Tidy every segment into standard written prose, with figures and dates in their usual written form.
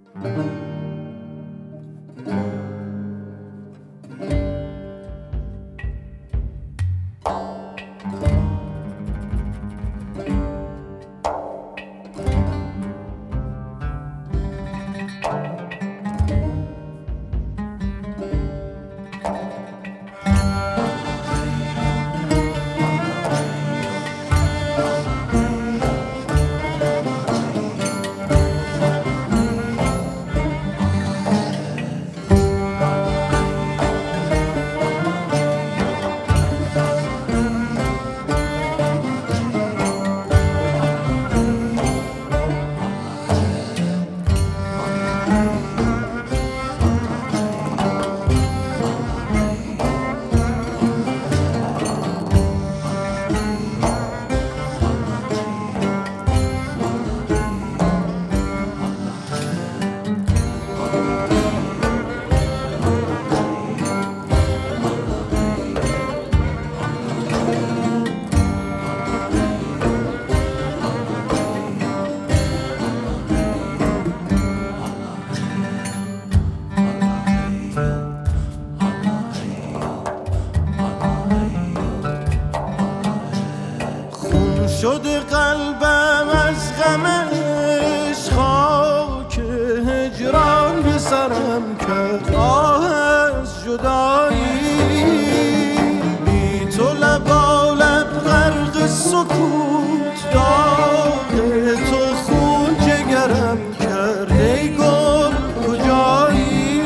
شده قلبم از غمش، خاک هجران به سرم کرد آه از جدایی. بی تو لبالب غرق سکوت، داغ تو خون جگرم کرد ای گل کجایی.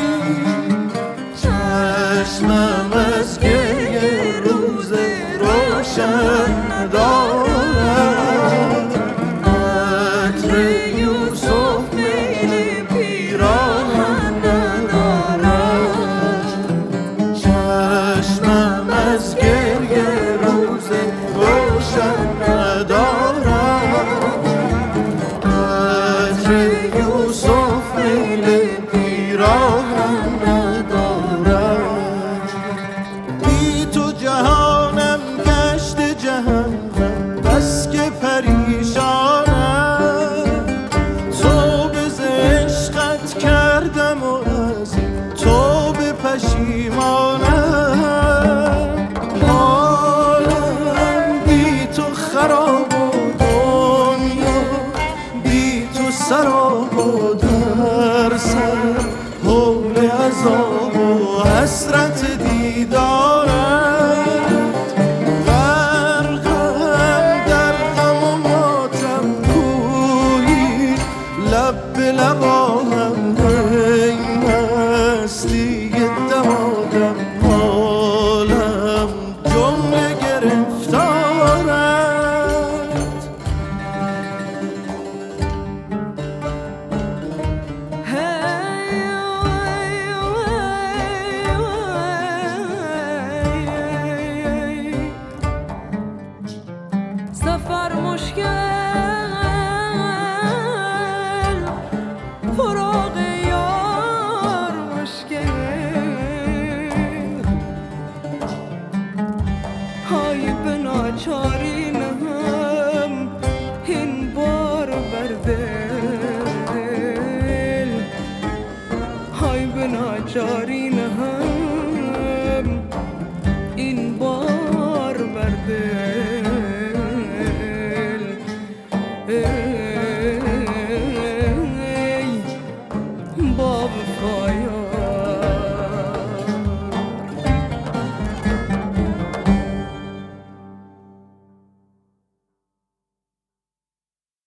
چشمم از گریه روز روشن ندارد، بس که پریشانم. تو به عشقت کردم و از تو به پشیمانم. حالم بی تو خراب و دنیا بی تو سراب و در سر حول عذاب و حسرت دیدارم. لب به لبانم ای مستی دمادم، حالم جمله گرفتارت. سفر مشکل، فراق یار مشکل، های به ناچاری نهم این بار بر دل، های به ناچاری نهم این بار بر دل. با وفا